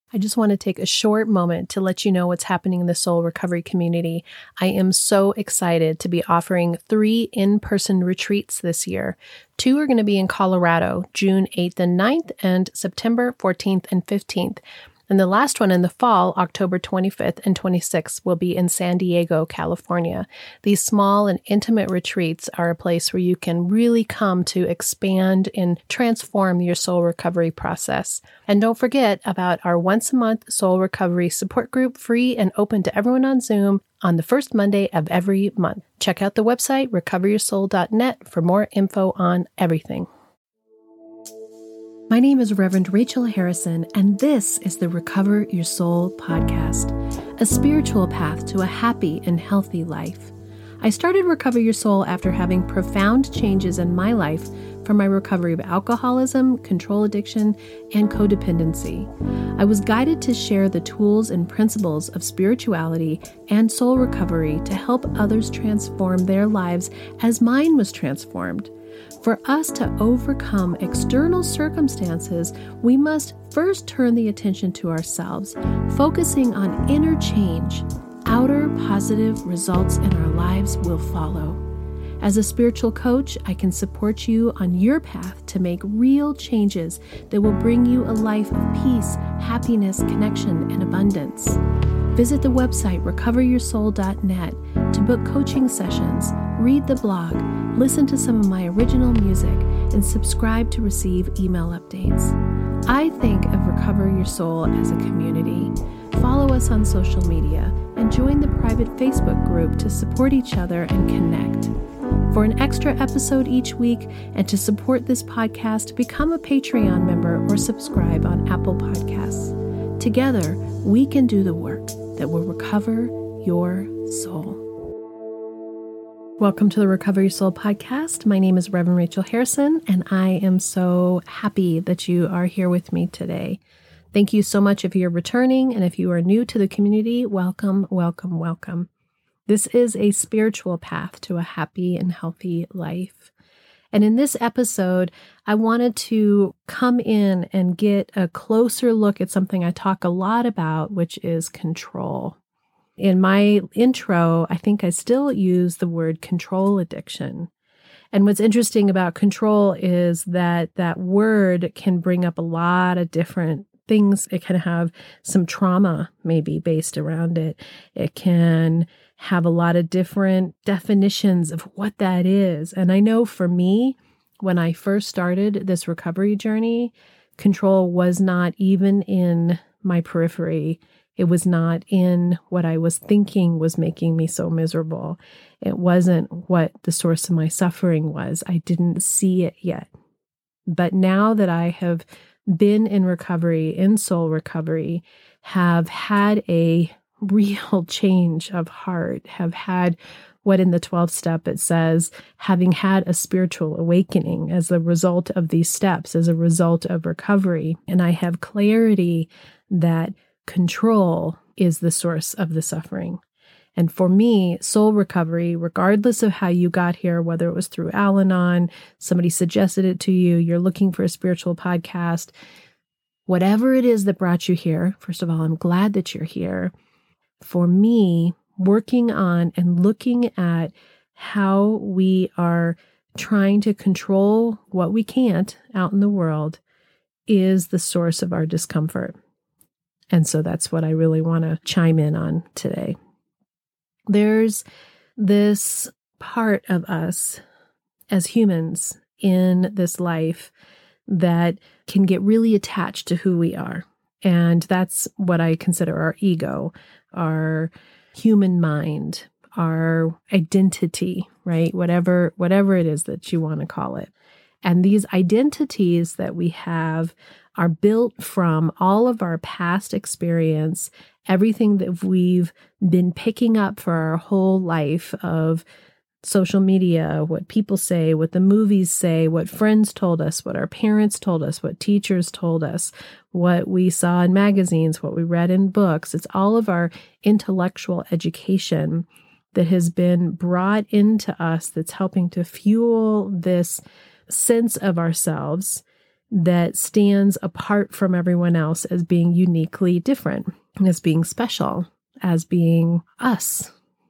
I just want to take a short moment to let you know what's happening in the soul recovery community. I am so excited to be offering 3 in-person retreats this year. 2 are going to be in Colorado, June 8th and 9th, and September 14th and 15th. And the last one in the fall, October 25th and 26th, will be in San Diego, California. These small and intimate retreats are a place where you can really come to expand and transform your soul recovery process. And don't forget about our once-a-month soul recovery support group, free and open to everyone on Zoom, on the first Monday of every month. Check out the website, recoveryoursoul.net, for more info on everything. My name is Reverend Rachel Harrison, and this is the Recover Your Soul podcast, a spiritual path to a happy and healthy life. I started Recover Your Soul after having profound changes in my life from my recovery of alcoholism, control addiction, and codependency. I was guided to share the tools and principles of spirituality and soul recovery to help others transform their lives as mine was transformed. For us to overcome external circumstances, we must first turn the attention to ourselves, focusing on inner change. Outer positive results in our lives will follow. As a spiritual coach, I can support you on your path to make real changes that will bring you a life of peace, happiness, connection, and abundance. Visit the website recoveryoursoul.net to book coaching sessions, read the blog, listen to some of my original music, and subscribe to receive email updates. I think of Recover Your Soul as a community. Follow us on social media and join the private Facebook group to support each other and connect. For an extra episode each week and to support this podcast, become a Patreon member or subscribe on Apple Podcasts. Together, we can do the work that will recover your soul. Welcome to the Recover Your Soul podcast. My name is Reverend Rachel Harrison, and I am so happy that you are here with me today. Thank you so much if you're returning, and if you are new to the community, welcome, welcome, welcome. This is a spiritual path to a happy and healthy life. And in this episode, I wanted to come in and get a closer look at something I talk a lot about, which is control. In my intro, I think I still use the word control addiction. And what's interesting about control is that that word can bring up a lot of different things. It can have some trauma maybe based around it. It can have a lot of different definitions of what that is. And I know for me, when I first started this recovery journey, control was not even in my periphery. It was not in what I was thinking was making me so miserable. It wasn't what the source of my suffering was. I didn't see it yet. But now that I have been in recovery, in soul recovery, have had a real change of heart, have had what in the 12th step it says, having had a spiritual awakening as a result of these steps, as a result of recovery. And I have clarity that control is the source of the suffering. And for me, soul recovery, regardless of how you got here, whether it was through Al-Anon, somebody suggested it to you, you're looking for a spiritual podcast, whatever it is that brought you here, first of all, I'm glad that you're here. For me, working on and looking at how we are trying to control what we can't out in the world is the source of our discomfort. And so that's what I really want to chime in on today. There's this part of us as humans in this life that can get really attached to who we are. And that's what I consider our ego, our human mind, our identity, right? Whatever it is that you want to call it. And these identities that we have are built from all of our past experience, everything that we've been picking up for our whole life of social media, what people say, what the movies say, what friends told us, what our parents told us, what teachers told us, what we saw in magazines, what we read in books. It's all of our intellectual education that has been brought into us that's helping to fuel this sense of ourselves that stands apart from everyone else as being uniquely different, as being special, as being us.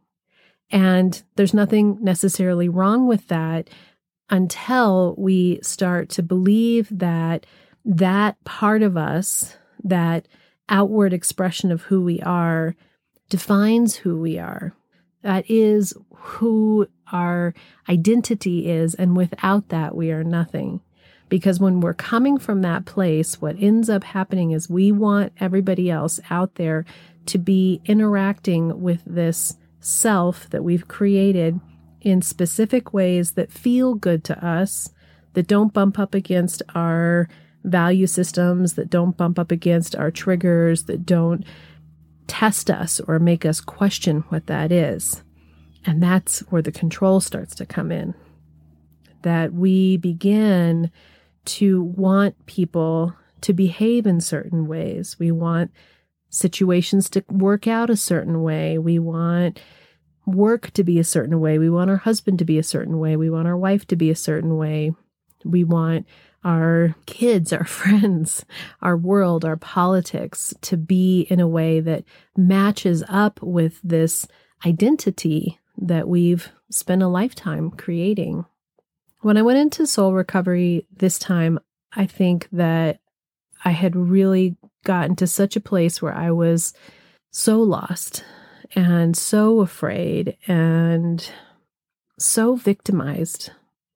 And there's nothing necessarily wrong with that until we start to believe that that part of us, that outward expression of who we are, defines who we are. That is who our identity is. And without that, we are nothing. Because when we're coming from that place, what ends up happening is we want everybody else out there to be interacting with this self that we've created in specific ways that feel good to us, that don't bump up against our value systems, that don't bump up against our triggers, that don't test us or make us question what that is. And that's where the control starts to come in. That we begin to want people to behave in certain ways. We want situations to work out a certain way. We want work to be a certain way. We want our husband to be a certain way. We want our wife to be a certain way. We want our kids, our friends, our world, our politics to be in a way that matches up with this identity that we've spent a lifetime creating. When I went into soul recovery this time, I think that I had really gotten to such a place where I was so lost and so afraid and so victimized,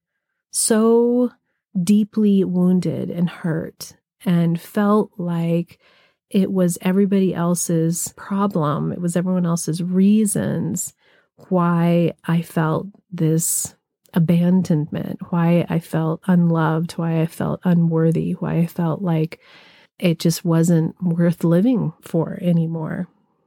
so deeply wounded and hurt, and felt like it was everybody else's problem. It was everyone else's reasons why I felt this abandonment, why I felt unloved, why I felt unworthy, why I felt like it just wasn't worth living for anymore.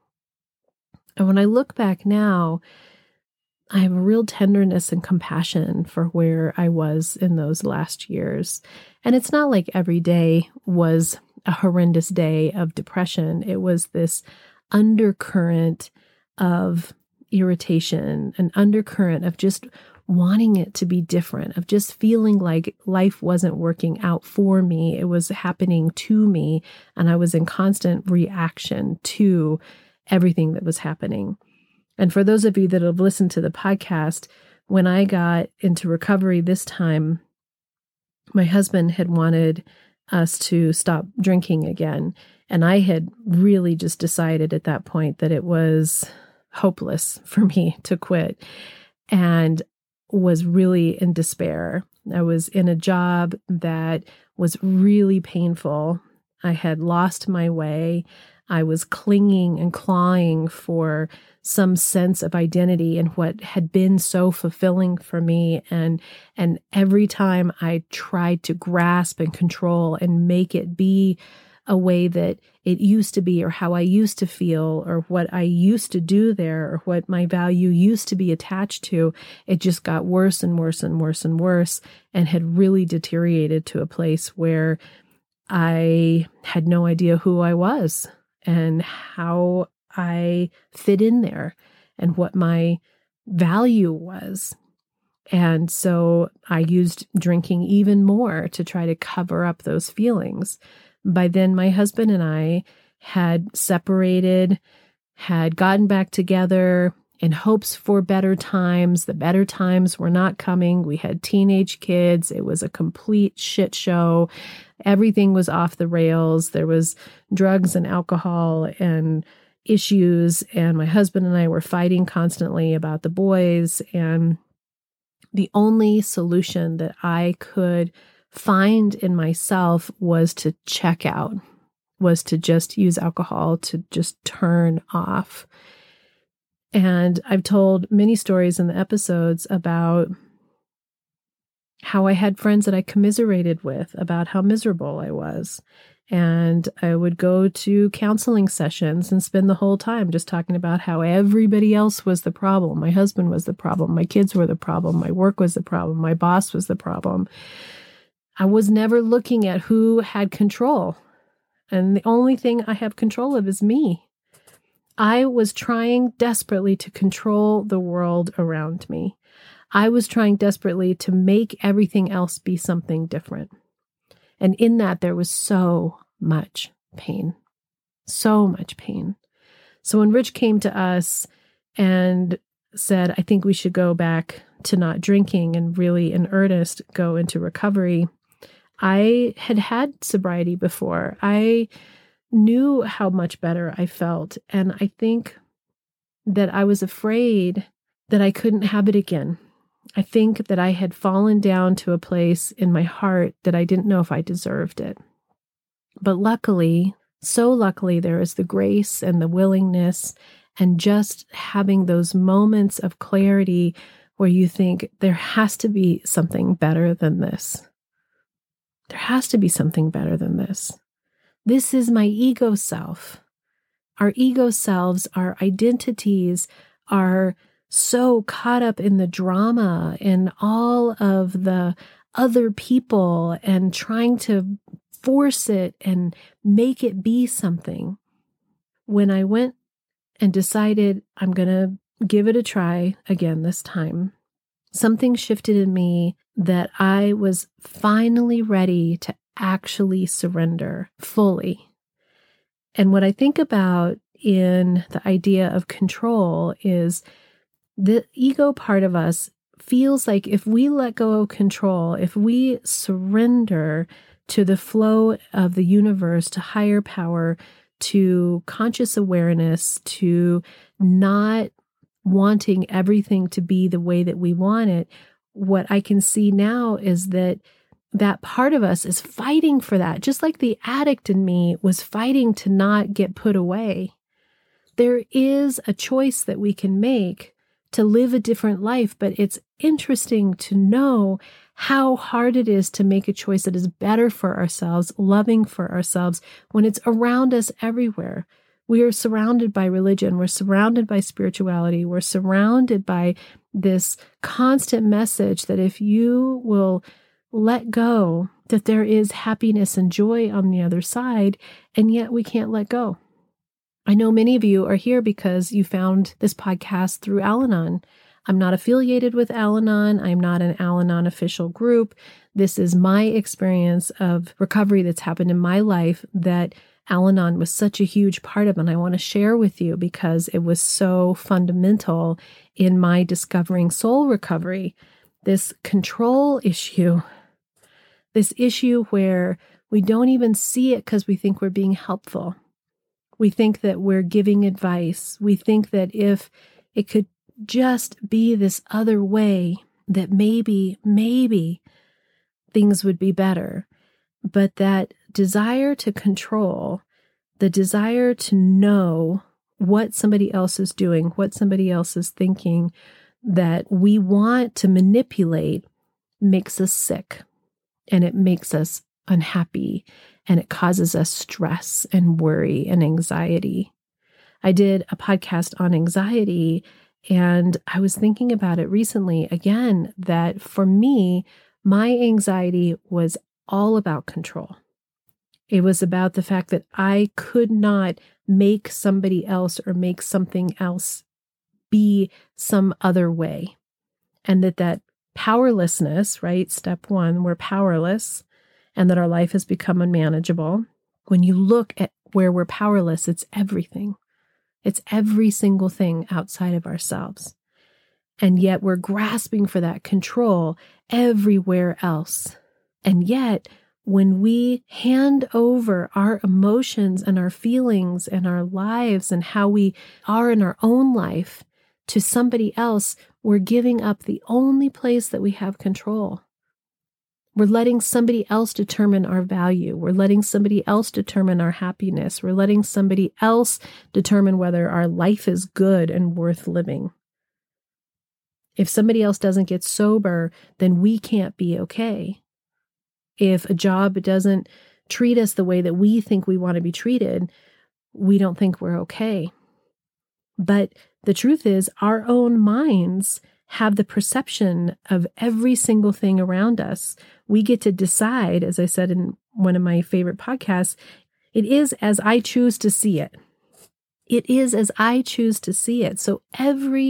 And when I look back now, I have a real tenderness and compassion for where I was in those last years. And it's not like every day was a horrendous day of depression. It was this undercurrent of irritation, an undercurrent of just wanting it to be different, of just feeling like life wasn't working out for me. It was happening to me, and I was in constant reaction to everything that was happening. And for those of you that have listened to the podcast, when I got into recovery this time, my husband had wanted us to stop drinking again. And I had really just decided at that point that it was hopeless for me to quit, and was really in despair. I was in a job that was really painful. I had lost my way. I was clinging and clawing for some sense of identity in what had been so fulfilling for me. And every time I tried to grasp and control and make it be a way that it used to be, or how I used to feel, or what I used to do there, or what my value used to be attached to, it just got worse and worse and worse and worse, and had really deteriorated to a place where I had no idea who I was and how I fit in there and what my value was. And so I used drinking even more to try to cover up those feelings. By then, my husband and I had separated, had gotten back together in hopes for better times. The better times were not coming. We had teenage kids. It was a complete shit show. Everything was off the rails. There was drugs and alcohol and issues. And my husband and I were fighting constantly about the boys. And the only solution that I could find in myself was to check out, was to just use alcohol, to just turn off. And I've told many stories in the episodes about how I had friends that I commiserated with about how miserable I was. And I would go to counseling sessions and spend the whole time just talking about how everybody else was the problem. My husband was the problem. My kids were the problem. My work was the problem. My boss was the problem. I was never looking at who had control. And the only thing I have control of is me. I was trying desperately to control the world around me. I was trying desperately to make everything else be something different. And in that, there was so much pain, so much pain. So when Rich came to us and said, I think we should go back to not drinking and really in earnest go into recovery, I had had sobriety before. I knew how much better I felt. And I think that I was afraid that I couldn't have it again. I think that I had fallen down to a place in my heart that I didn't know if I deserved it. But luckily, so luckily, there is the grace and the willingness and just having those moments of clarity where you think there has to be something better than this. There has to be something better than this. This is my ego self. Our ego selves, our identities are so caught up in the drama and all of the other people and trying to force it and make it be something. When I went and decided I'm going to give it a try again this time, something shifted in me that I was finally ready to actually surrender fully. And what I think about in the idea of control is the ego part of us feels like if we let go of control, if we surrender to the flow of the universe, to higher power, to conscious awareness, to not wanting everything to be the way that we want it, what I can see now is that that part of us is fighting for that, just like the addict in me was fighting to not get put away. There is a choice that we can make to live a different life, but it's interesting to know how hard it is to make a choice that is better for ourselves, loving for ourselves, when it's around us everywhere. We are surrounded by religion. We're surrounded by spirituality. We're surrounded by this constant message that if you will let go, that there is happiness and joy on the other side, and yet we can't let go. I know many of you are here because you found this podcast through Al-Anon. I'm not affiliated with Al-Anon. I'm not an Al-Anon official group. This is my experience of recovery that's happened in my life that Al-Anon was such a huge part of, and I want to share with you because it was so fundamental in my discovering soul recovery. This control issue, this issue where we don't even see it because we think we're being helpful. We think that we're giving advice. We think that if it could just be this other way, that maybe things would be better. But that desire to control, the desire to know what somebody else is doing, what somebody else is thinking, that we want to manipulate, makes us sick, and it makes us unhappy, and it causes us stress and worry and anxiety. I did a podcast on anxiety, and I was thinking about it recently again, that for me, my anxiety was all about control. It was about the fact that I could not make somebody else or make something else be some other way. And that powerlessness, right? Step one, we're powerless, and that our life has become unmanageable. When you look at where we're powerless, it's everything. It's every single thing outside of ourselves. And yet we're grasping for that control everywhere else. And yet, when we hand over our emotions and our feelings and our lives and how we are in our own life to somebody else, we're giving up the only place that we have control. We're letting somebody else determine our value. We're letting somebody else determine our happiness. We're letting somebody else determine whether our life is good and worth living. If somebody else doesn't get sober, then we can't be okay. If a job doesn't treat us the way that we think we want to be treated, we don't think we're okay. But the truth is, our own minds have the perception of every single thing around us. We get to decide, as I said in one of my favorite podcasts, it is as I choose to see it. It is as I choose to see it. So every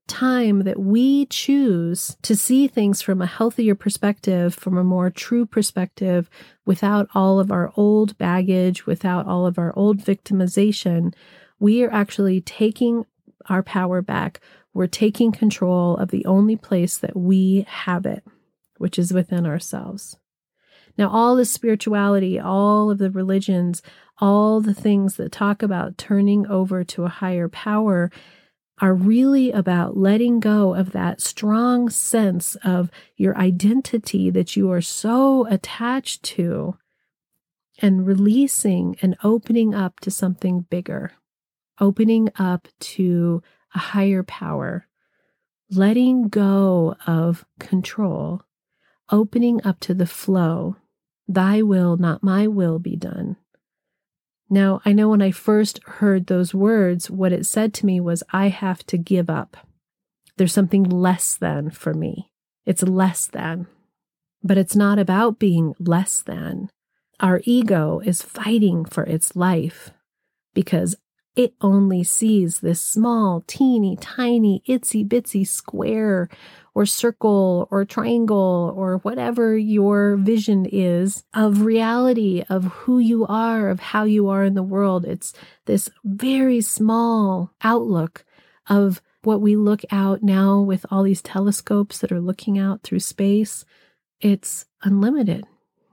time that we choose to see things from a healthier perspective, from a more true perspective, without all of our old baggage, without all of our old victimization, we are actually taking our power back. We're taking control of the only place that we have it, which is within ourselves. Now, all the spirituality, all of the religions, all the things that talk about turning over to a higher power are really about letting go of that strong sense of your identity that you are so attached to and releasing and opening up to something bigger, opening up to a higher power, letting go of control, opening up to the flow. Thy will, not my will, be done. Now, I know when I first heard those words, what it said to me was, I have to give up. There's something less than for me. It's less than. But it's not about being less than. Our ego is fighting for its life because it only sees this small, teeny, tiny, itsy bitsy square or circle or triangle or whatever your vision is of reality, of who you are, of how you are in the world. It's this very small outlook of what we look out now with all these telescopes that are looking out through space. It's unlimited.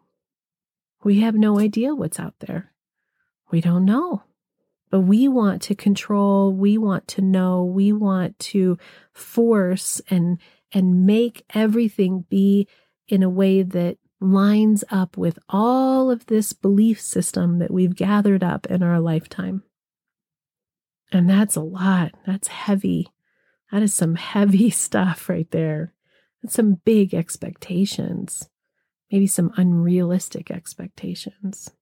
We have no idea what's out there. We don't know. But we want to control, we want to know, we want to force and make everything be in a way that lines up with all of this belief system that we've gathered up in our lifetime. And that's a lot. That's heavy. That is some heavy stuff right there. That's some big expectations, maybe some unrealistic expectations.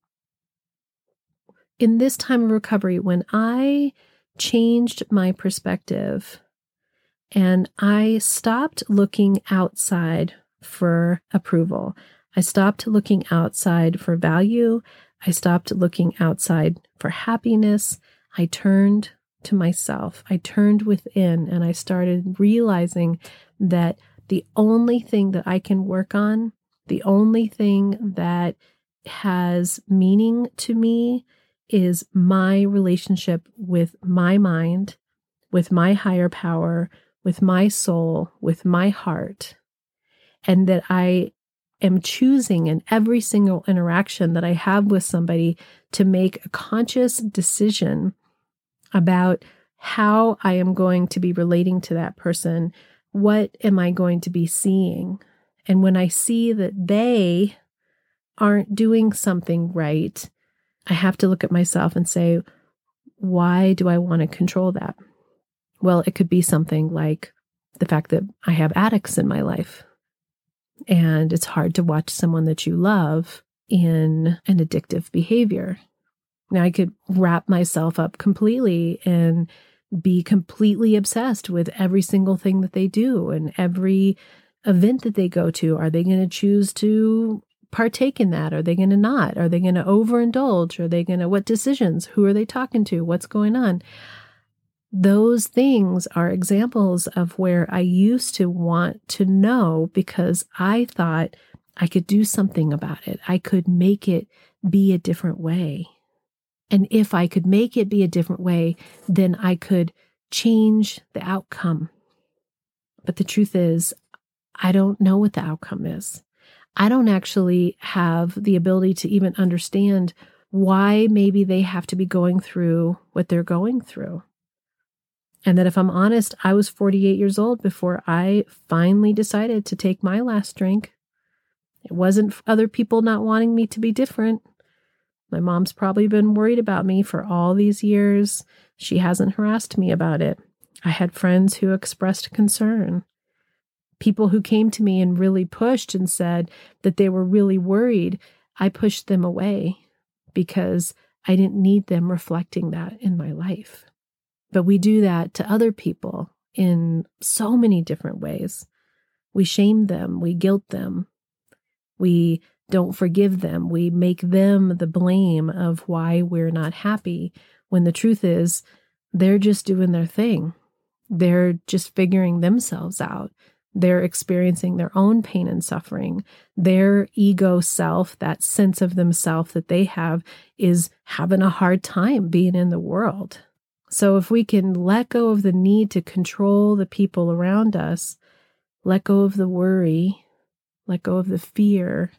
In this time of recovery, when I changed my perspective and I stopped looking outside for approval, I stopped looking outside for value, I stopped looking outside for happiness, I turned to myself, I turned within, and I started realizing that the only thing that I can work on, the only thing that has meaning to me is my relationship with my mind, with my higher power, with my soul, with my heart. And that I am choosing in every single interaction that I have with somebody to make a conscious decision about how I am going to be relating to that person. What am I going to be seeing? And when I see that they aren't doing something right, I have to look at myself and say, why do I want to control that? Well, it could be something like the fact that I have addicts in my life. And it's hard to watch someone that you love in an addictive behavior. Now, I could wrap myself up completely and be completely obsessed with every single thing that they do and every event that they go to. Are they going to choose to partake in that? Are they going to not? Are they going to overindulge? Are they going to, what decisions? Who are they talking to? What's going on? Those things are examples of where I used to want to know because I thought I could do something about it. I could make it be a different way. And if I could make it be a different way, then I could change the outcome. But the truth is, I don't know what the outcome is. I don't actually have the ability to even understand why maybe they have to be going through what they're going through. And that if I'm honest, I was 48 years old before I finally decided to take my last drink. It wasn't other people not wanting me to be different. My mom's probably been worried about me for all these years. She hasn't harassed me about it. I had friends who expressed concern. People who came to me and really pushed and said that they were really worried. I pushed them away because I didn't need them reflecting that in my life. But we do that to other people in so many different ways. We shame them. We guilt them. We don't forgive them. We make them the blame of why we're not happy, when the truth is they're just doing their thing. They're just figuring themselves out. They're experiencing their own pain and suffering. Their ego self, that sense of themselves that they have, is having a hard time being in the world. So if we can let go of the need to control the people around us, let go of the worry, let go of the fear,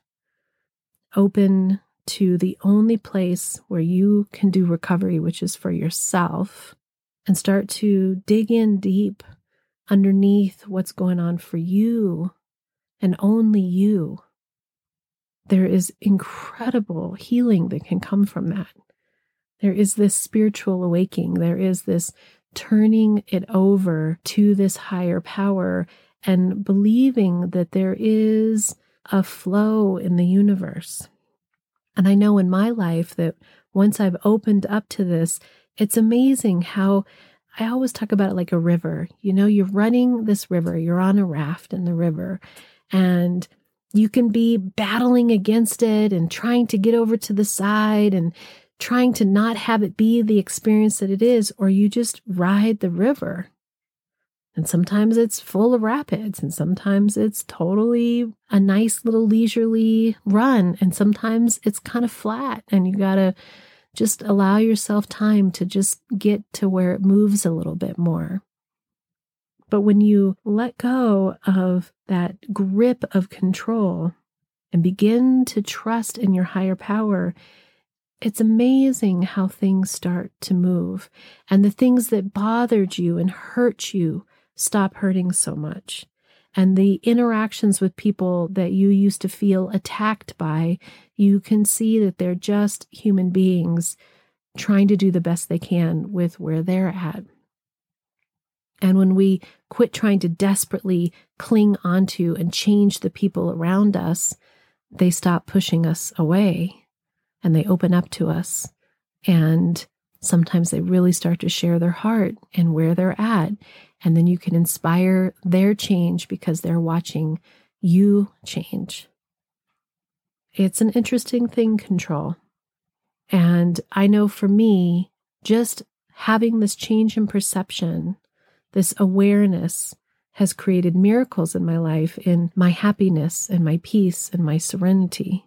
open to the only place where you can do recovery, which is for yourself, and start to dig in deep underneath what's going on for you and only you, there is incredible healing that can come from that. There is this spiritual awakening. There is this turning it over to this higher power and believing that there is a flow in the universe. And I know in my life that once I've opened up to this, it's amazing how I always talk about it like a river. You know, you're running this river, you're on a raft in the river, and you can be battling against it and trying to get over to the side and trying to not have it be the experience that it is, or you just ride the river. And sometimes it's full of rapids, and sometimes it's totally a nice little leisurely run, and sometimes it's kind of flat, and you gotta just allow yourself time to just get to where it moves a little bit more. But when you let go of that grip of control and begin to trust in your higher power, it's amazing how things start to move. And the things that bothered you and hurt you stop hurting so much. And the interactions with people that you used to feel attacked by, you can see that they're just human beings trying to do the best they can with where they're at. And when we quit trying to desperately cling onto and change the people around us, they stop pushing us away and they open up to us. And sometimes they really start to share their heart and where they're at. And then you can inspire their change because they're watching you change. It's an interesting thing, control. And I know for me, just having this change in perception, this awareness has created miracles in my life, in my happiness and my peace and my serenity.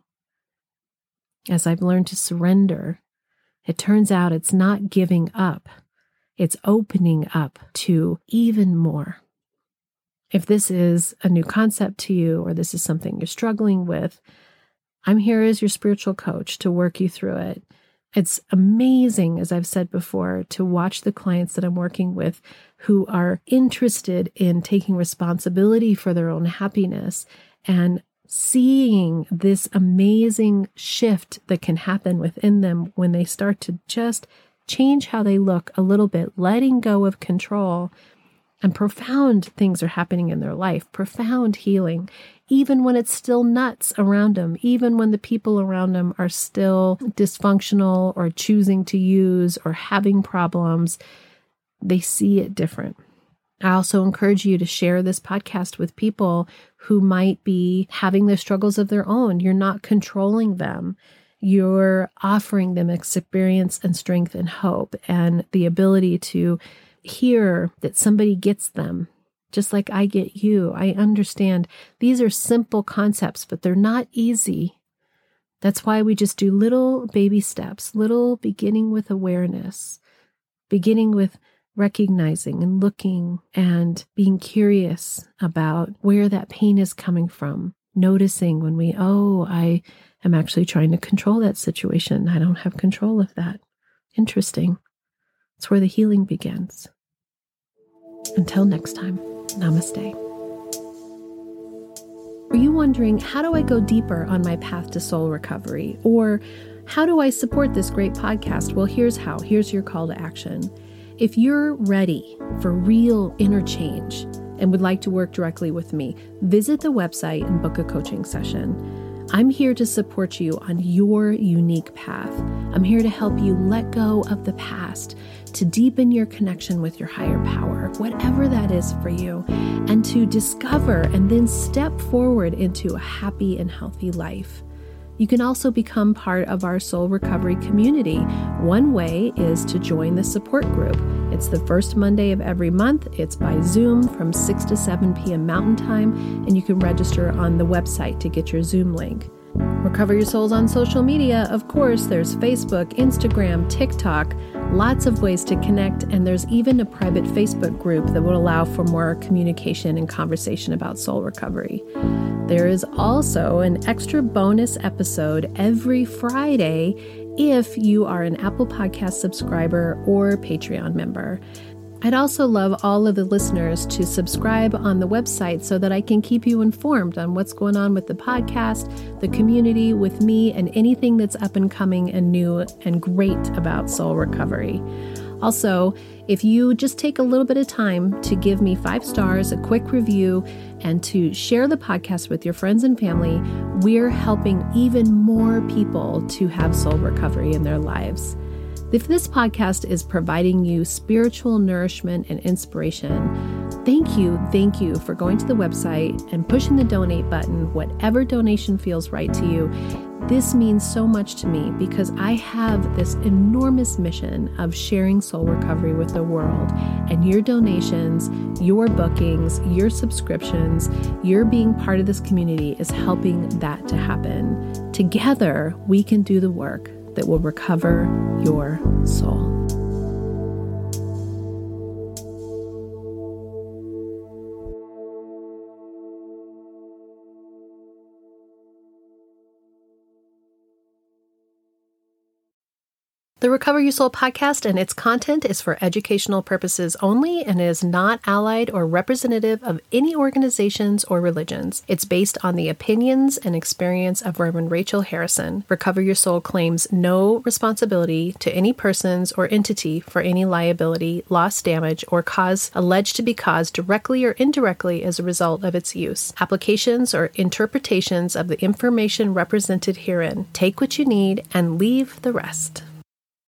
As I've learned to surrender, it turns out it's not giving up. It's opening up to even more. If this is a new concept to you, or this is something you're struggling with, I'm here as your spiritual coach to work you through it. It's amazing, as I've said before, to watch the clients that I'm working with who are interested in taking responsibility for their own happiness and seeing this amazing shift that can happen within them when they start to just change how they look a little bit, letting go of control, and profound things are happening in their life, profound healing, even when it's still nuts around them, even when the people around them are still dysfunctional or choosing to use or having problems, they see it different. I also encourage you to share this podcast with people who might be having their struggles of their own. You're not controlling them. You're offering them experience and strength and hope and the ability to hear that somebody gets them, just like I get you. I understand these are simple concepts, but they're not easy. That's why we just do little baby steps, little beginning with awareness, beginning with recognizing and looking and being curious about where that pain is coming from. Noticing when I am actually trying to control that situation. I don't have control of that. Interesting. It's where the healing begins. Until next time, namaste. Are you wondering, how do I go deeper on my path to soul recovery? Or how do I support this great podcast? Well, here's how. Here's your call to action. If you're ready for real inner change and would like to work directly with me, visit the website and book a coaching session. I'm here to support you on your unique path. I'm here to help you let go of the past, to deepen your connection with your higher power, whatever that is for you, and to discover and then step forward into a happy and healthy life. You can also become part of our soul recovery community. One way is to join the support group. It's the first Monday of every month. It's by Zoom from 6 to 7 p.m. Mountain Time, and you can register on the website to get your Zoom link. Recover Your Souls on social media. Of course, there's Facebook, Instagram, TikTok, lots of ways to connect, and there's even a private Facebook group that will allow for more communication and conversation about soul recovery. There is also an extra bonus episode every Friday if you are an Apple Podcast subscriber or Patreon member. I'd also love all of the listeners to subscribe on the website so that I can keep you informed on what's going on with the podcast, the community, with me, and anything that's up and coming and new and great about soul recovery. Also, if you just take a little bit of time to give me 5 stars, a quick review, and to share the podcast with your friends and family, we're helping even more people to have soul recovery in their lives. If this podcast is providing you spiritual nourishment and inspiration, thank you for going to the website and pushing the donate button, whatever donation feels right to you. This means so much to me because I have this enormous mission of sharing soul recovery with the world, and your donations, your bookings, your subscriptions, your being part of this community is helping that to happen. Together, we can do the work that will recover your soul. The Recover Your Soul podcast and its content is for educational purposes only and is not allied or representative of any organizations or religions. It's based on the opinions and experience of Reverend Rachel Harrison. Recover Your Soul claims no responsibility to any persons or entity for any liability, loss, damage, or cause alleged to be caused directly or indirectly as a result of its use. Applications or interpretations of the information represented herein. Take what you need and leave the rest.